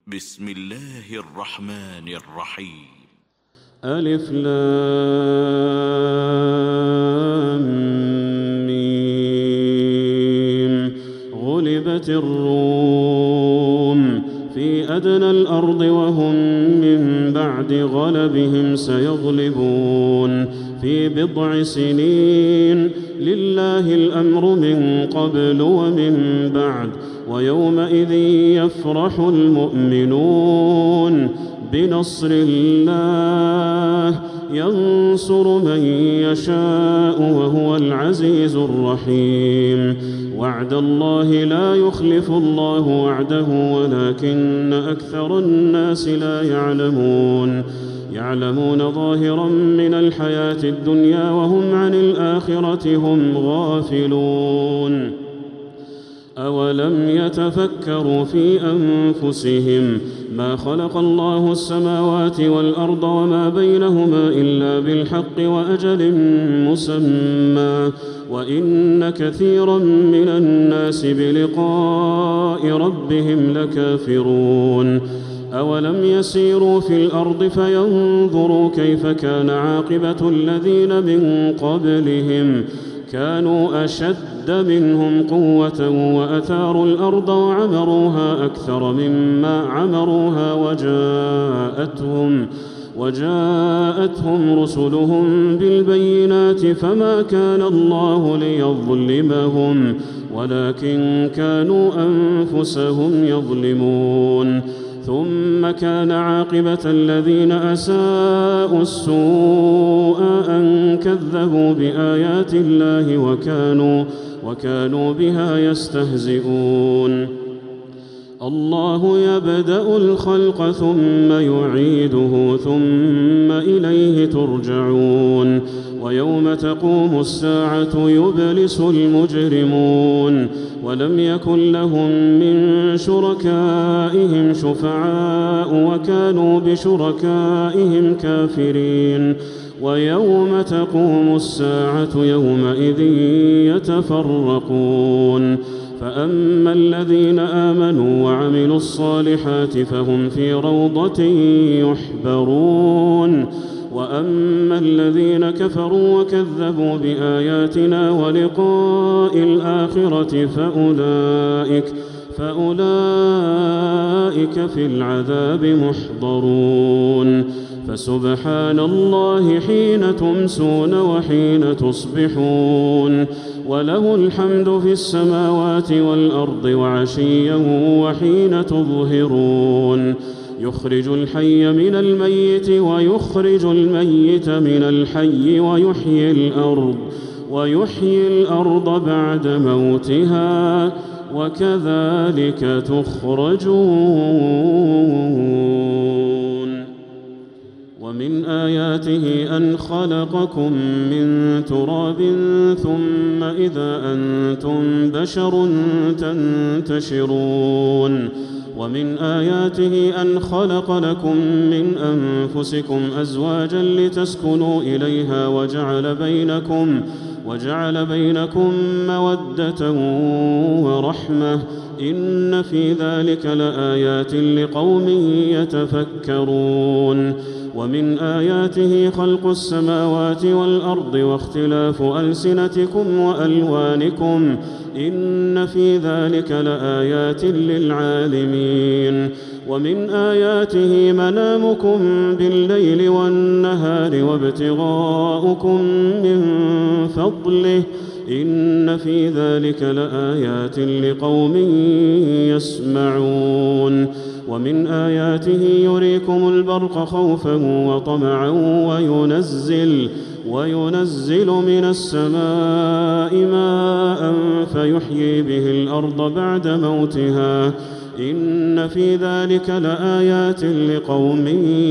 بسم الله الرحمن الرحيم. ألف لام ميم. غلبت الروم في أدنى الأرض وهم من بعد غلبهم سيغلبون في بضع سنين. لله الأمر من قبل ومن بعد ويومئذ يفرح المؤمنون بنصر الله ينصر من يشاء وهو العزيز الرحيم. وعد الله لا يخلف الله وعده ولكن أكثر الناس لا يعلمون ظاهرا من الحياة الدنيا وهم عن الآخرة هم غافلون. أولم يتفكروا في أنفسهم ما خلق الله السماوات والأرض وما بينهما إلا بالحق وأجل مسمى وإن كثيرا من الناس بلقاء ربهم لكافرون. أولم يسيروا في الأرض فينظروا كيف كان عاقبة الذين من قبلهم كانوا أشد منهم قوة وأثاروا الأرض وعمروها أكثر مما عمروها وجاءتهم رسلهم بالبينات فما كان الله ليظلمهم ولكن كانوا أنفسهم يظلمون. ثم كان عاقبة الذين أساءوا السوء أن كذبوا بآيات الله وكانوا بها يستهزئون. الله يبدأ الخلق ثم يعيده ثم إليه ترجعون. ويوم تقوم الساعة يبلس المجرمون ولم يكن لهم من شركائهم شفعاء وكانوا بشركائهم كافرين. ويوم تقوم الساعة يومئذ يتفرقون. فأما الذين آمنوا وعملوا الصالحات فهم في روضة يحبرون. وأما الذين كفروا وكذبوا بآياتنا ولقاء الآخرة فأولئك في العذاب محضرون. فسبحان الله حين تمسون وحين تصبحون وله الحمد في السماوات والأرض وعشيا وحين تظهرون. يخرج الحي من الميت ويخرج الميت من الحي ويحيي الأرض بعد موتها وكذلك تخرجون. ومن آياته أن خلقكم من تراب ثم إذا أنتم بشر تنتشرون. ومن آياته أن خلق لكم من أنفسكم أزواجا لتسكنوا إليها وجعل بينكم مودة ورحمة إن في ذلك لآيات لقوم يتفكرون. ومن آياته خلق السماوات والأرض واختلاف ألسنتكم وألوانكم إن في ذلك لآيات للعالمين. ومن آياته منامكم بالليل والنهار وابتغاؤكم من فضله إن في ذلك لآيات لقوم يسمعون. ومن آياته يريكم البرق خوفا وطمعا وينزل من السماء ماء فيحيي به الأرض بعد موتها إن في ذلك لآيات لقوم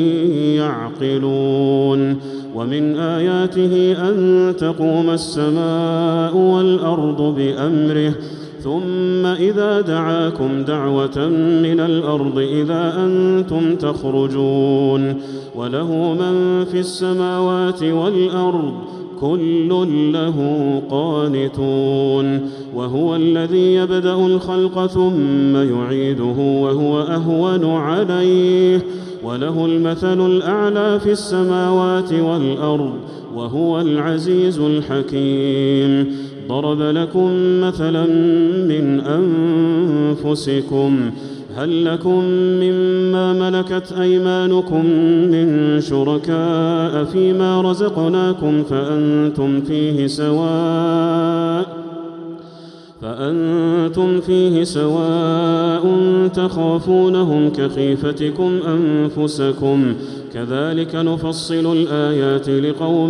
يعقلون. ومن آياته أن تقوم السماء والأرض بأمره ثم إذا دعاكم دعوة من الأرض إذا أنتم تخرجون. وله من في السماوات والأرض كل له قانتون. وهو الذي يبدأ الخلق ثم يعيده وهو أهون عليه وله المثل الأعلى في السماوات والأرض وهو العزيز الحكيم. ضرب لكم مثلا من أنفسكم هل لكم مما ملكت أيمانكم من شركاء فيما رزقناكم فأنتم فيه سواء تخافونهم كخيفتكم أنفسكم كذلك نفصل الآيات لقوم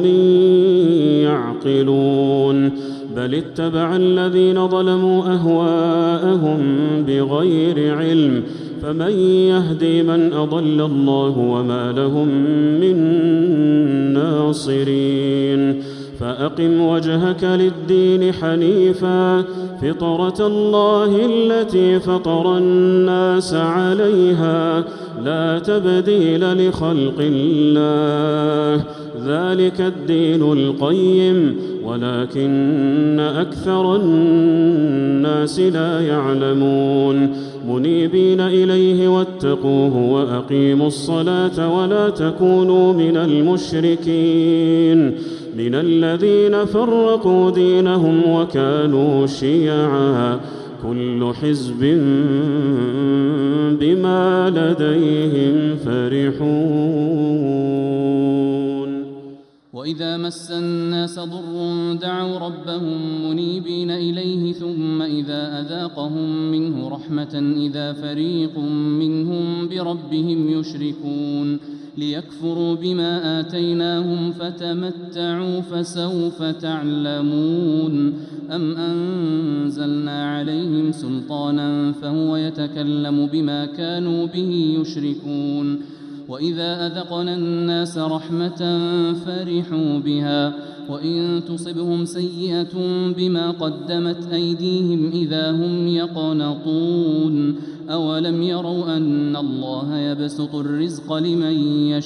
يعقلون. بل اتبع الذين ظلموا أهواءهم بغير علم فمن يهدي من أضل الله وما لهم من ناصرين. فأقم وجهك للدين حنيفا فطرة الله التي فطر الناس عليها لا تبديل لخلق الله ذلك الدين القيم ولكن أكثر الناس لا يعلمون. منيبين إليه واتقوه وأقيموا الصلاة ولا تكونوا من المشركين من الذين فرقوا دينهم وكانوا شيعا كل حزب بما لديهم فرحون. وإذا مس الناس ضر دعوا ربهم منيبين إليه ثم إذا أذاقهم منه رحمة إذا فريق منهم بربهم يشركون. ليكفروا بما آتيناهم فتمتعوا فسوف تعلمون. أم أنزلنا عليهم سلطانا فهو يتكلم بما كانوا به يشركون. وإذا أذقنا الناس رحمة فرحوا بها وإن تصبهم سيئة بما قدمت أيديهم إذا هم يقنطون. أولم يروا أن الله يبسط الرزق لمن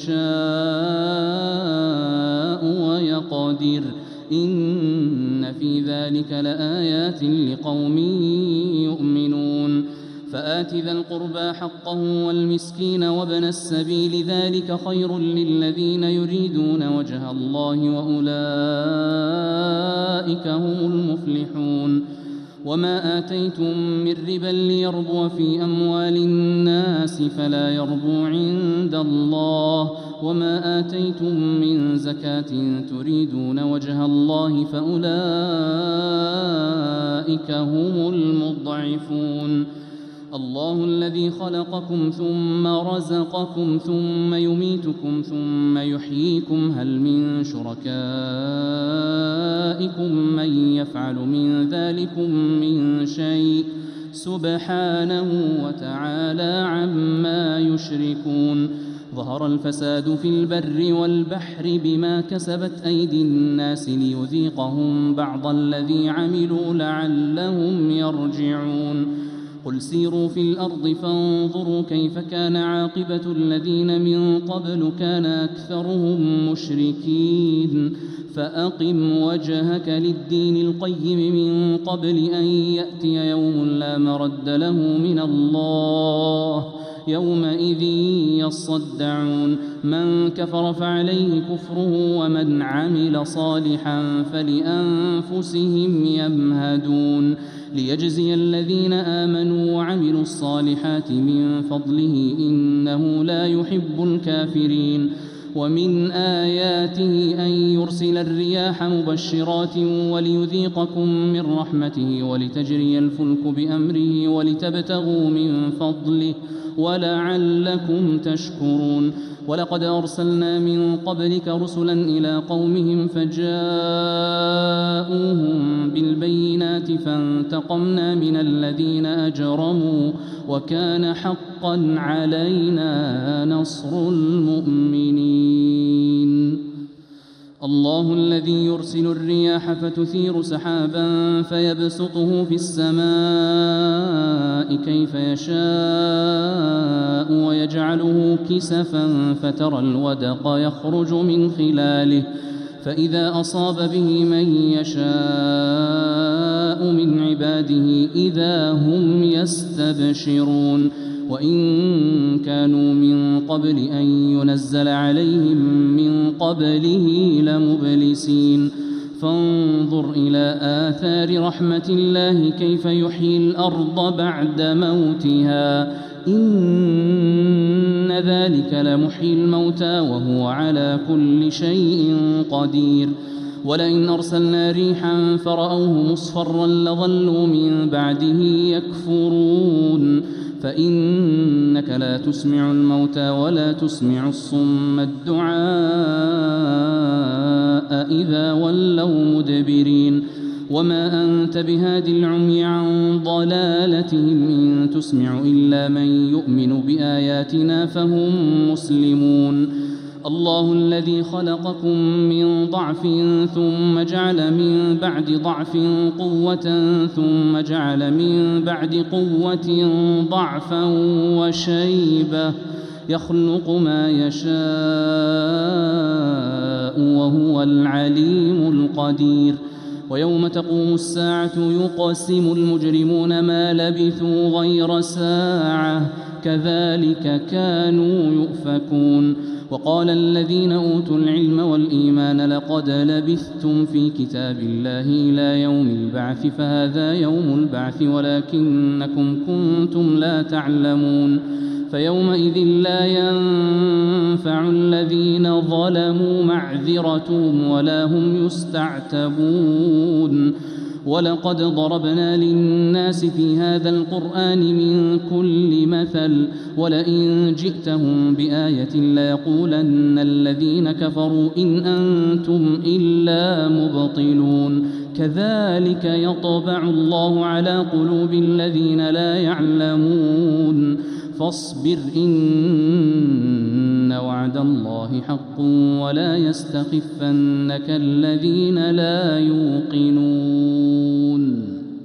يشاء ويقدر إن في ذلك لآيات لقوم يؤمنون. فآت ذا القربى حقه والمسكين وابن السبيل ذلك خير للذين يريدون وجه الله وأولئك هم المفلحون. وما آتيتم من ربا ليربو في أموال الناس فلا يربو عند الله وما آتيتم من زكاة تريدون وجه الله فأولئك هم المضعفون. الله الذي خلقكم ثم رزقكم ثم يميتكم ثم يحييكم هل من شركائكم من يفعل من ذلكم من شيء سبحانه وتعالى عما يشركون. ظهر الفساد في البر والبحر بما كسبت أيدي الناس ليذيقهم بعض الذي عملوا لعلهم يرجعون. قل سيروا في الأرض فانظروا كيف كان عاقبة الذين من قبل كان أكثرهم مشركين. فأقم وجهك للدين القيم من قبل أن يأتي يوم لا مرد له من الله يومئذ يصدعون. من كفر فعليه كفره ومن عمل صالحا فلأنفسهم يمهدون. ليجزي الذين آمنوا وعملوا الصالحات من فضله إنه لا يحب الكافرين. ومن آياته أن يرسل الرياح مبشرات وليذيقكم من رحمته ولتجري الفلك بأمره ولتبتغوا من فضله ولعلكم تشكرون. ولقد أرسلنا من قبلك رسلا إلى قومهم فجاءوهم بالبينات فانتقمنا من الذين أجرموا وكان حقا علينا نصر المؤمنين. الله الذي يرسل الرياح فتثير سحابا فيبسطه في السماء كيف يشاء ويجعله كسفا فترى الودق يخرج من خلاله فإذا أصاب به من يشاء يشاء من عباده إذا هم يستبشرون وإن كانوا من قبل أن ينزل عليهم من قبله لمبلسين فانظر إلى آثار رحمة الله كيف يحيي الأرض بعد موتها إن ذلك لمحيي الموتى وهو على كل شيء قدير ولئن أرسلنا ريحا فرأوه مصفرا لظلوا من بعده يكفرون فإنك لا تسمع الموتى ولا تسمع الصم الدعاء إذا ولوا مدبرين وما أنت بهاد العمي عن ضلالتهم إن تسمع إلا من يؤمن بآياتنا فهم مسلمون الله الذي خلقكم من ضعف ثم جعل من بعد ضعف قوة ثم جعل من بعد قوة ضعفا وشيبة يخلق ما يشاء وهو العليم القدير ويوم تقوم الساعة يقسم المجرمون ما لبثوا غير ساعة كذلك كانوا يؤفكون وقال الذين أوتوا العلم والإيمان لقد لبثتم في كتاب الله إلى يوم البعث فهذا يوم البعث ولكنكم كنتم لا تعلمون فيومئذ لا ينفع الذين ظلموا معذرتهم ولا هم يستعتبون ولقد ضربنا للناس في هذا القرآن من كل مثل ولئن جئتهم بآية ليقولن الذين كفروا إن أنتم إلا مبطلون كذلك يطبع الله على قلوب الذين لا يعلمون فاصبر إن وعد الله حق ولا يستخفنك الذين لا يوقنون